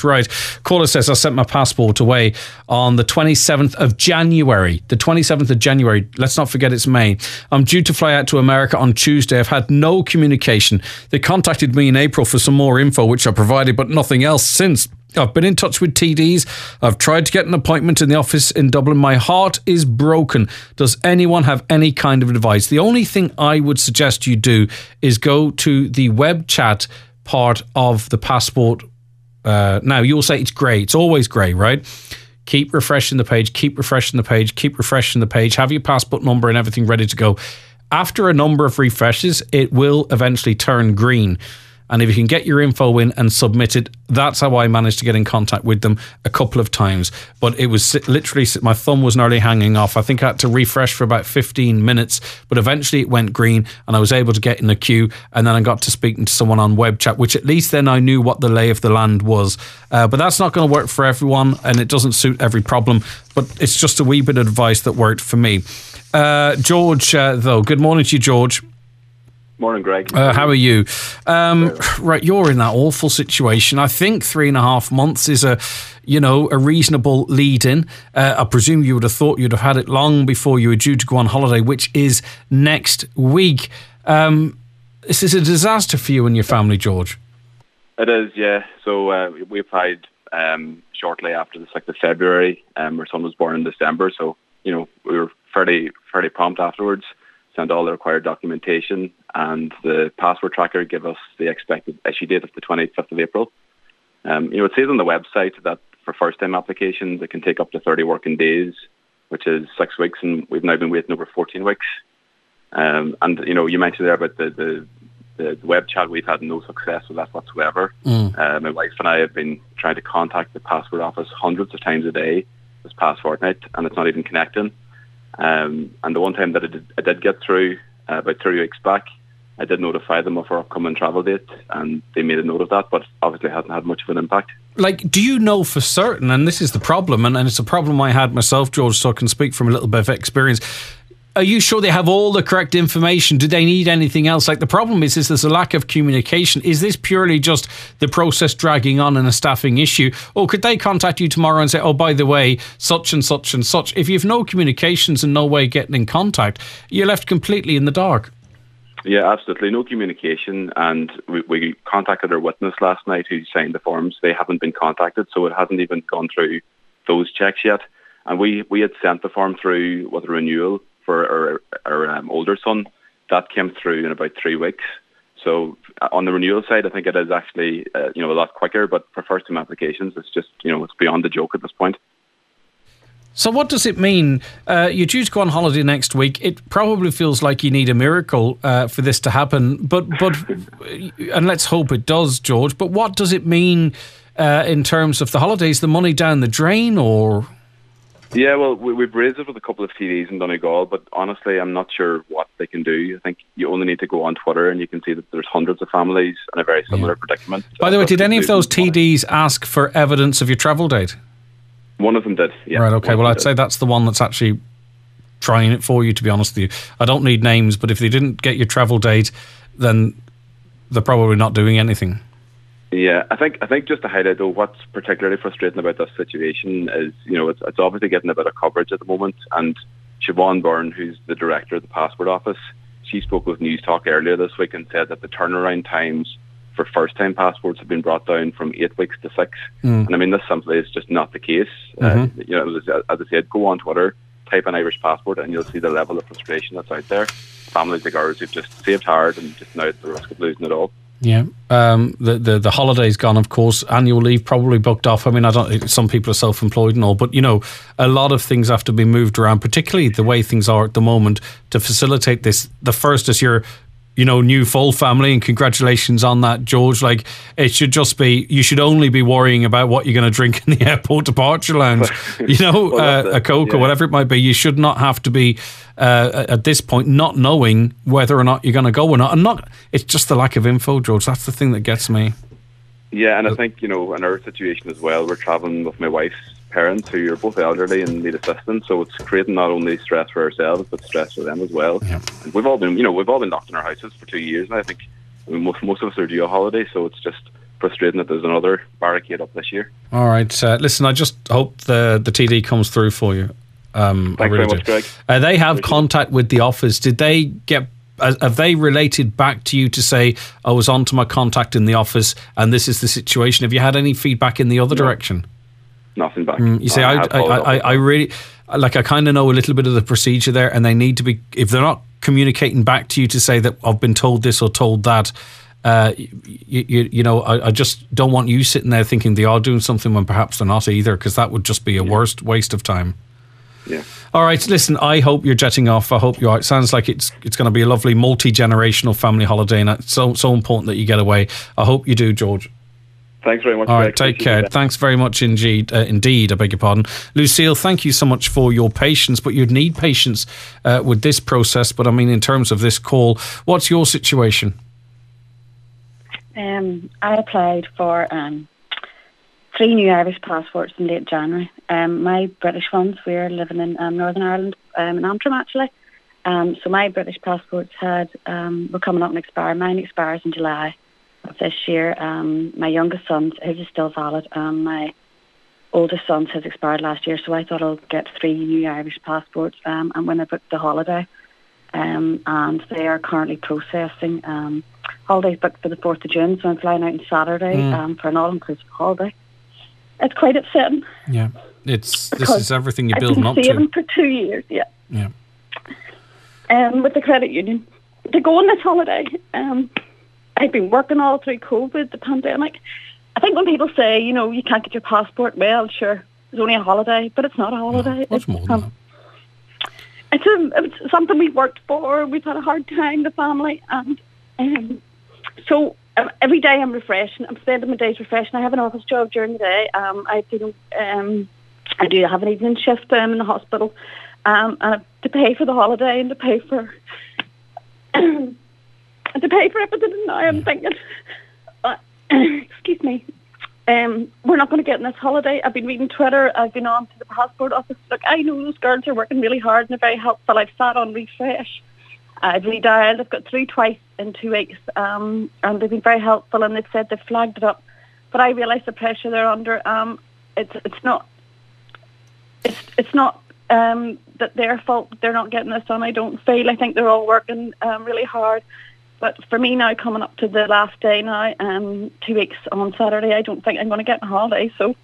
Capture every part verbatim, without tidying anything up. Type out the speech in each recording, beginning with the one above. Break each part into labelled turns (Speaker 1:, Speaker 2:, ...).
Speaker 1: She's right. Caller says, I sent my passport away on the twenty-seventh of January. The twenty-seventh of January. Let's not forget it's May. I'm due to fly out to America on Tuesday. I've had no communication. They contacted me in April for some more info, which I provided, but nothing else since. I've been in touch with T Ds. I've tried to get an appointment in the office in Dublin. My heart is broken. Does anyone have any kind of advice? The only thing I would suggest you do is go to the web chat part of the passport. Uh, now, you'll say it's grey. It's always grey, right? Keep refreshing the page, keep refreshing the page, keep refreshing the page. Have your passport number and everything ready to go. After a number of refreshes, it will eventually turn green. And if you can get your info in and submit it, that's how I managed to get in contact with them a couple of times. But it was literally, my thumb was nearly hanging off. I think I had to refresh for about fifteen minutes, but eventually it went green and I was able to get in a queue. And then I got to speaking to someone on web chat, which at least then I knew what the lay of the land was. Uh, but that's not going to work for everyone and it doesn't suit every problem. But it's just a wee bit of advice that worked for me. Uh, George, uh, though, good morning to you, George.
Speaker 2: Morning, Greg.
Speaker 1: Uh, how are you? Um, right, you're in that awful situation. I think three and a half months is a, you know, a reasonable lead-in. Uh, I presume you would have thought you'd have had it long before you were due to go on holiday, which is next week. Um, this is a disaster for you and your family, George.
Speaker 2: It is, yeah. So uh, we applied um, shortly after the sixth of February. Um, our son was born in December, so you know we were fairly fairly prompt afterwards. Sent all the required documentation, and the passport tracker gave us the expected issue date of the twenty-fifth of April. Um, you know, it says on the website that for first-time applications, it can take up to thirty working days, which is six weeks, and we've now been waiting over fourteen weeks. Um, and, you know, you mentioned there about the, the, the web chat. We've had no success with that whatsoever. Mm. Uh, my wife and I have been trying to contact the passport office hundreds of times a day this past fortnight, and it's not even connecting. Um, and the one time that I did, I did get through, uh, about three weeks back, I did notify them of our upcoming travel date, and they made a note of that, but obviously it hasn't had much of an impact.
Speaker 1: Like, do you know for certain, and this is the problem, and, and it's a problem I had myself, George, so I can speak from a little bit of experience, are you sure they have all the correct information? Do they need anything else? Like, the problem is, is there's a lack of communication. Is this purely just the process dragging on and a staffing issue? Or could they contact you tomorrow and say, oh, by the way, such and such and such? If you've no communications and no way of getting in contact, you're left completely in the dark.
Speaker 2: Yeah, absolutely. No communication. And we, we contacted our witness last night who signed the forms. They haven't been contacted, so it hasn't even gone through those checks yet. And we, we had sent the form through with a renewal for our, our um, older son. That came through in about three weeks. So uh, on the renewal side, I think it is actually uh, you know a lot quicker. But for first-time applications, it's just you know it's beyond the joke at this point.
Speaker 1: So what does it mean? Uh, you're due to go on holiday next week. It probably feels like you need a miracle uh, for this to happen. But but and let's hope it does, George. But what does it mean uh, in terms of the holidays? The money down the drain, or?
Speaker 2: Yeah, well, we, we've raised it with a couple of T Ds in Donegal, but honestly, I'm not sure what they can do. I think you only need to go on Twitter and you can see that there's hundreds of families in a very similar yeah. predicament.
Speaker 1: By the way, did any of those T Ds ask for evidence of your travel date?
Speaker 2: One of them did, yeah.
Speaker 1: Right, okay, well, I'd did. say that's the one that's actually trying it for you, to be honest with you. I don't need names, but if they didn't get your travel date, then they're probably not doing anything.
Speaker 2: Yeah, I think I think just to highlight though, what's particularly frustrating about this situation is, you know, it's, it's obviously getting a bit of coverage at the moment. And Siobhan Byrne, who's the director of the Passport Office, she spoke with News Talk earlier this week and said that the turnaround times for first-time passports have been brought down from eight weeks to six. Mm. And I mean, this simply is just not the case. Mm-hmm. Uh, you know, as, as I said, go on Twitter, type in Irish passport, and you'll see the level of frustration that's out there. Families like ours who've just saved hard and just now at the risk of losing it all.
Speaker 1: Yeah, um, the, the the holiday's gone, of course. Annual leave probably booked off. I mean, I don't. Some people are self-employed and all, but you know, a lot of things have to be moved around, particularly the way things are at the moment, to facilitate this. The first is your, you know, new full family, and congratulations on that, George. Like, it should just be, you should only be worrying about what you're going to drink in the airport departure lounge. You know, well, uh, a Coke yeah. or whatever it might be. You should not have to be. Uh, at this point, not knowing whether or not you're going to go or not, and not, it's just the lack of info, George. That's the thing that gets me.
Speaker 2: Yeah, and I think, you know, in our situation as well, we're travelling with my wife's parents, who are both elderly and need assistance, so it's creating not only stress for ourselves, but stress for them as well. Yeah. And we've all been, you know, we've all been locked in our houses for two years now. I think I mean, most most of us are due a holiday, so it's just frustrating that there's another barricade up this year.
Speaker 1: All right. Uh, listen, I just hope the, the T D comes through for you. Um,
Speaker 2: Thanks
Speaker 1: I really
Speaker 2: very much,
Speaker 1: do.
Speaker 2: Greg.
Speaker 1: Uh, they have
Speaker 2: Appreciate
Speaker 1: contact with the office. Did they get... Uh, have they related back to you to say, I was on to my contact in the office and this is the situation? Have you had any feedback in the other
Speaker 2: No.
Speaker 1: direction?
Speaker 2: Nothing back.
Speaker 1: Mm, you see, I,
Speaker 2: have
Speaker 1: I,
Speaker 2: followed up
Speaker 1: I,
Speaker 2: with
Speaker 1: I
Speaker 2: that.
Speaker 1: really... Like, I kind of know a little bit of the procedure there, and they need to be... If they're not communicating back to you to say that I've been told this or told that, uh, you, you, you know, I, I just don't want you sitting there thinking they are doing something when perhaps they're not either, because that would just be a
Speaker 2: Yeah.
Speaker 1: worst waste of time.
Speaker 2: Yeah.
Speaker 1: All right, listen, I hope you're jetting off. I hope you're... It sounds like it's it's going to be a lovely multi-generational family holiday, and it's so, so important that you get away. I hope you do, George.
Speaker 2: Thanks very much,
Speaker 1: All
Speaker 2: Greg.
Speaker 1: right, take
Speaker 2: Appreciate
Speaker 1: care.
Speaker 2: that.
Speaker 1: Thanks very much indeed. Uh, indeed, I beg your pardon. Lucille, thank you so much for your patience, but you'd need patience uh, with this process. But I mean, in terms of this call, what's your situation?
Speaker 3: Um, I applied for um, three new Irish passports in late January. Um, my British ones, we're living in um, Northern Ireland, um, in Antrim actually. Um, so my British passports had um, were coming up and expiring. Mine expires in July of this year. Um, my youngest son's, his is still valid. Um, my oldest son's has expired last year, so I thought I'll get three new Irish passports. Um, and when I booked the holiday, um, and they are currently processing. Um, holidays booked for the fourth of June, so I'm flying out on Saturday
Speaker 1: Mm.
Speaker 3: um, for an all-inclusive holiday. It's quite upsetting.
Speaker 1: Yeah, it's this
Speaker 3: because
Speaker 1: is everything you're
Speaker 3: I've
Speaker 1: building
Speaker 3: been
Speaker 1: up
Speaker 3: saving
Speaker 1: to.
Speaker 3: for two years, yeah.
Speaker 1: Yeah.
Speaker 3: Um, with the credit union to go on this holiday. Um, I've been working all through COVID, the pandemic. I think when people say, you know, you can't get your passport, well, sure, it's only a holiday, but it's not a holiday.
Speaker 1: No, much
Speaker 3: it's,
Speaker 1: more than
Speaker 3: um,
Speaker 1: that.
Speaker 3: It's, a, it's something we've worked for. We've had a hard time, the family, and um, so um, every day I'm refreshing. I'm spending my days refreshing. I have an office job during the day. Um, I do, um, I do have an evening shift um, in the hospital, um, and to pay for the holiday and to pay for and to pay for everything. And now I'm thinking, uh, excuse me. Um, we're not going to get in this holiday. I've been reading Twitter. I've been on to the passport office. Look, I know those girls are working really hard and they're very helpful. I've sat on refresh. I've redialed. I've got through twice in two weeks, um, and they've been very helpful. And they've said they've flagged it up. But I realise the pressure they're under. Um, it's it's not. It's it's not um, that their fault. They're not getting this done. I don't feel. I think they're all working um, really hard. But for me now, coming up to the last day now, um, two weeks on Saturday, I don't think I'm going to get a holiday. So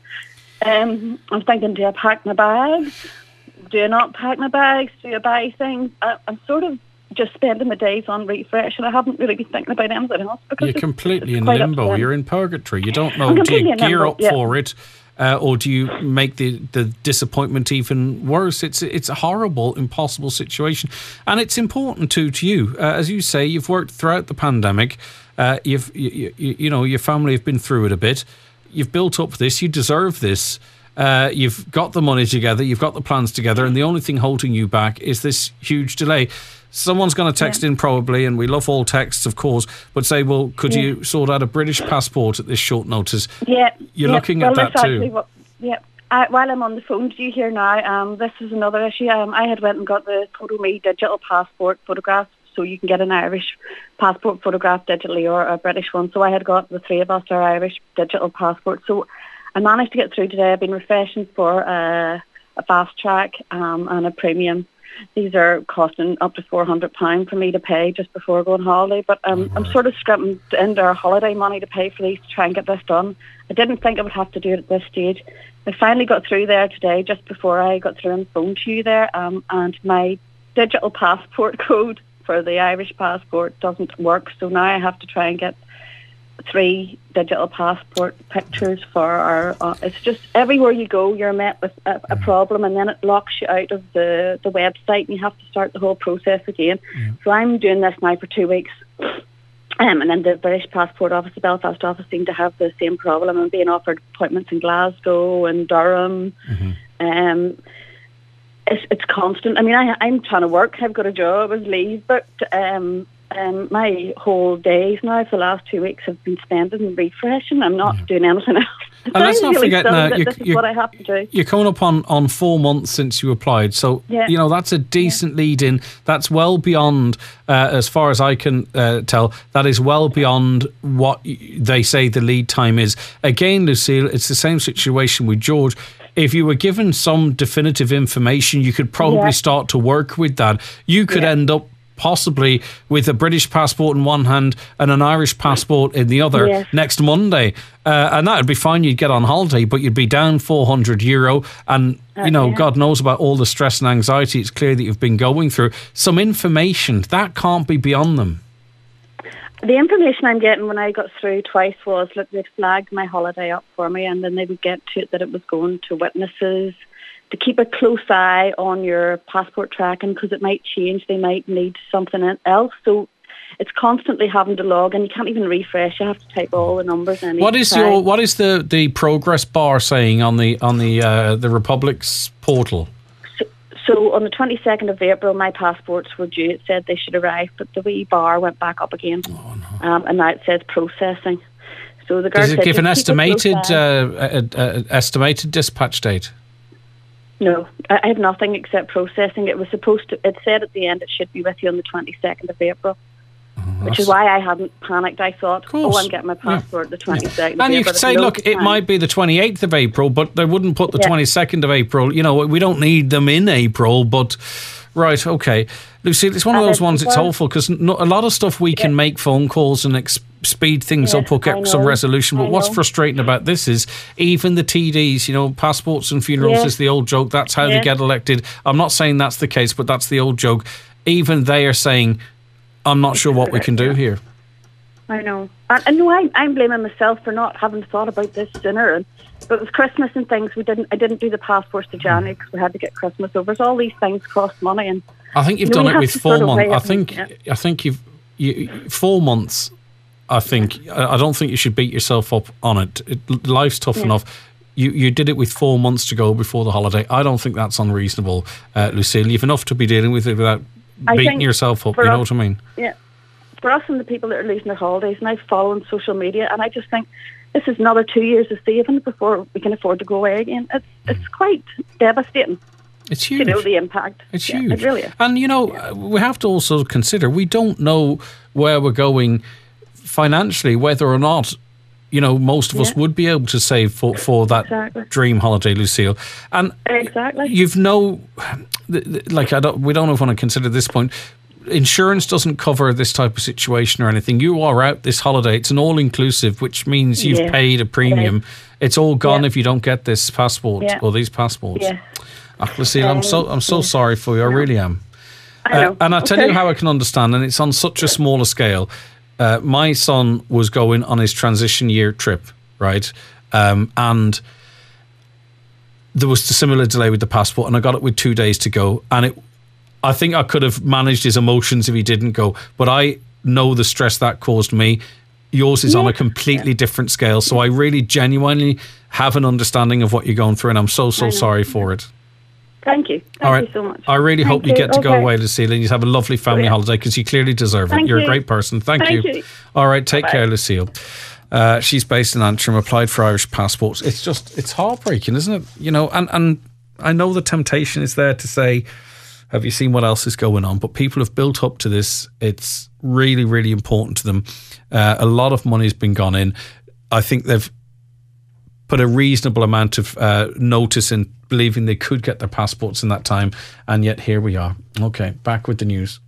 Speaker 3: um, I'm thinking, do I pack my bags? Do I not pack my bags? Do I buy things? I, I'm sort of just spending my days on refresh, and I haven't really been thinking about anything else. Because
Speaker 1: You're
Speaker 3: it's,
Speaker 1: completely
Speaker 3: it's
Speaker 1: in
Speaker 3: quite
Speaker 1: limbo.
Speaker 3: upsetting.
Speaker 1: You're in purgatory. You don't
Speaker 3: I'm
Speaker 1: know. Do
Speaker 3: completely
Speaker 1: you
Speaker 3: in
Speaker 1: gear
Speaker 3: limbo,
Speaker 1: up
Speaker 3: yeah.
Speaker 1: for it? Uh, or do you make the, the disappointment even worse? It's it's a horrible, impossible situation, and it's important too to you, uh, as you say. You've worked throughout the pandemic. Uh, you've you, you, you know your family have been through it a bit. You've built up this. You deserve this. Uh, you've got the money together. You've got the plans together, and the only thing holding you back is this huge delay. Someone's going to text
Speaker 3: Yeah.
Speaker 1: in probably, and we love all texts, of course, but say, well, could
Speaker 3: Yeah.
Speaker 1: you sort out a British passport at this short notice?
Speaker 3: Yeah,
Speaker 1: You're
Speaker 3: yeah.
Speaker 1: looking
Speaker 3: well,
Speaker 1: at that
Speaker 3: that's
Speaker 1: too.
Speaker 3: actually what, yeah. I, while I'm on the phone to you here now, um, this is another issue. Um, I had went and got the PhotoMe digital passport photograph, so you can get an Irish passport photographed digitally or a British one. So I had got the three of us our Irish digital passport. So I managed to get through today. I've been refreshing for uh, a fast track um, and a premium. These are costing up to four hundred pounds for me to pay just before going holiday. But um, I'm sort of scrimping into our holiday money to pay for these to try and get this done. I didn't think I would have to do it at this stage. I finally got through there today, just before I got through on the phone to you there, um, and my digital passport code for the Irish passport doesn't work. So now I have to try and get three digital passport pictures for our, uh, it's just everywhere you go you're met with a, a problem, and then it locks you out of the, the website and you have to start the whole process again.
Speaker 1: Yeah.
Speaker 3: So I'm doing this now for two weeks. Um, and then the British Passport Office, the Belfast office, seem to have the same problem. I'm being offered appointments in Glasgow and Durham.
Speaker 1: Mm-hmm.
Speaker 3: Um, it's, it's constant. I mean, I, I'm trying to work. I've got a job, I've leave, but um, um, my whole days now for the last two weeks have been spent in refreshing. I'm not yeah. doing anything else.
Speaker 1: And let's not
Speaker 3: really
Speaker 1: forget now,
Speaker 3: that
Speaker 1: you,
Speaker 3: this is
Speaker 1: you,
Speaker 3: what I have to do.
Speaker 1: You're coming up on, on four months since you applied. So, yeah. you know, that's a decent yeah. lead in. That's well beyond, uh, as far as I can uh, tell, that is well beyond what they say the lead time is. Again, Lucille, it's the same situation with George. If you were given some definitive information, you could probably yeah. start to work with that. You could yeah. end up possibly with a British passport in one hand and an Irish passport in the other yes. next Monday. Uh, and that would be fine. You'd get on holiday, but you'd be down four hundred euro. And, uh, you know, yeah. God knows about all the stress and anxiety it's clear that you've been going through. Some information, that can't be beyond them.
Speaker 3: The information I'm getting when I got through twice was, look, they'd flagged my holiday up for me, and then they would get to it that it was going to witnesses, to keep a close eye on your passport tracking because it might change. They might need something else. So it's constantly having to log, and you can't even refresh. You have to type all the numbers in.
Speaker 1: What is your what is the, the progress bar saying on the on the uh, the Republic's portal?
Speaker 3: So, so on the twenty-second of April, my passports were due. It said they should arrive, but the wee bar went back up again, oh, no. um, and now it says processing. So the girl
Speaker 1: does it
Speaker 3: said,
Speaker 1: give an estimated uh, a, a, a estimated dispatch date?
Speaker 3: No, I have nothing except processing. It was supposed to, it said at the end it should be with you on the twenty-second of April, oh, which is why I hadn't panicked. I thought, oh, I'm getting my passport yeah. the twenty-second
Speaker 1: yeah.
Speaker 3: of
Speaker 1: And
Speaker 3: April.
Speaker 1: you could say, look, it might be the twenty-eighth of April, but they wouldn't put the yeah. twenty-second of April. You know, we don't need them in April, but... Right, okay. Lucy, it's one of those ones, it's awful because no, a lot of stuff we can yeah. make phone calls and ex- speed things yeah, up or get some resolution, but what's frustrating about this is even the T Ds, you know, passports and funerals yeah. is the old joke, that's how yeah. they get elected. I'm not saying that's the case, but that's the old joke. Even they are saying, I'm not sure what we can do here.
Speaker 3: I know. And, and no, I, I'm blaming myself for not having thought about this sooner. And, but with Christmas and things, we didn't. I didn't do the passports to January because we had to get Christmas over. So all these things cost money. And
Speaker 1: I think you've
Speaker 3: you know,
Speaker 1: done
Speaker 3: you
Speaker 1: it with four months. I think.
Speaker 3: Yeah.
Speaker 1: I think you've you, four months. I think. I don't think you should beat yourself up on it. it life's tough yeah. enough. You you did it with four months to go before the holiday. I don't think that's unreasonable, uh, Lucille. You've enough to be dealing with it without I beating yourself up. You know
Speaker 3: us,
Speaker 1: what I mean?
Speaker 3: Yeah. For us and the people that are losing their holidays, and I follow on social media, and I just think this is another two years of saving before we can afford to go away again. It's it's quite devastating.
Speaker 1: It's huge.
Speaker 3: You know the impact.
Speaker 1: It's
Speaker 3: yeah,
Speaker 1: huge.
Speaker 3: It really is.
Speaker 1: And you know,
Speaker 3: yeah.
Speaker 1: we have to also consider we don't know where we're going financially, whether or not you know most of yeah. us would be able to save for for that exactly. dream holiday, Lucille. And
Speaker 3: exactly,
Speaker 1: you've no like I don't. We don't want to consider this point. Insurance doesn't cover this type of situation or anything. You are out this holiday. It's an all-inclusive, which means you've yeah. paid a premium. Yeah. It's all gone yeah. if you don't get this passport yeah. or these passports. Yeah. Ah, Lucille, um, I'm so I'm so yeah. sorry for you. I really am.
Speaker 3: I know.
Speaker 1: Uh, and I tell
Speaker 3: okay.
Speaker 1: you how I can understand, and it's on such a smaller scale. Uh, my son was going on his transition year trip, right? Um, and there was a similar delay with the passport, and I got it with two days to go, and it. I think I could have managed his emotions if he didn't go, but I know the stress that caused me. Yours is yeah. on a completely yeah. different scale, so I really genuinely have an understanding of what you're going through, and I'm so, so sorry for it.
Speaker 3: Thank you. Thank
Speaker 1: All right.
Speaker 3: you so much.
Speaker 1: I really
Speaker 3: Thank
Speaker 1: hope you,
Speaker 3: you.
Speaker 1: get to
Speaker 3: okay.
Speaker 1: go away, Lucille, and you have a lovely family yeah. holiday because you clearly deserve
Speaker 3: Thank
Speaker 1: it. You're
Speaker 3: you.
Speaker 1: a great person. Thank,
Speaker 3: Thank
Speaker 1: you.
Speaker 3: you.
Speaker 1: All right, take
Speaker 3: Bye.
Speaker 1: care, Lucille. Uh, she's based in Antrim, applied for Irish passports. It's just, it's heartbreaking, isn't it? You know, and, and I know the temptation is there to say, have you seen what else is going on? But people have built up to this. It's really, really important to them. Uh, a lot of money has been gone in. I think they've put a reasonable amount of uh, notice in believing they could get their passports in that time. And yet here we are. Okay, back with the news.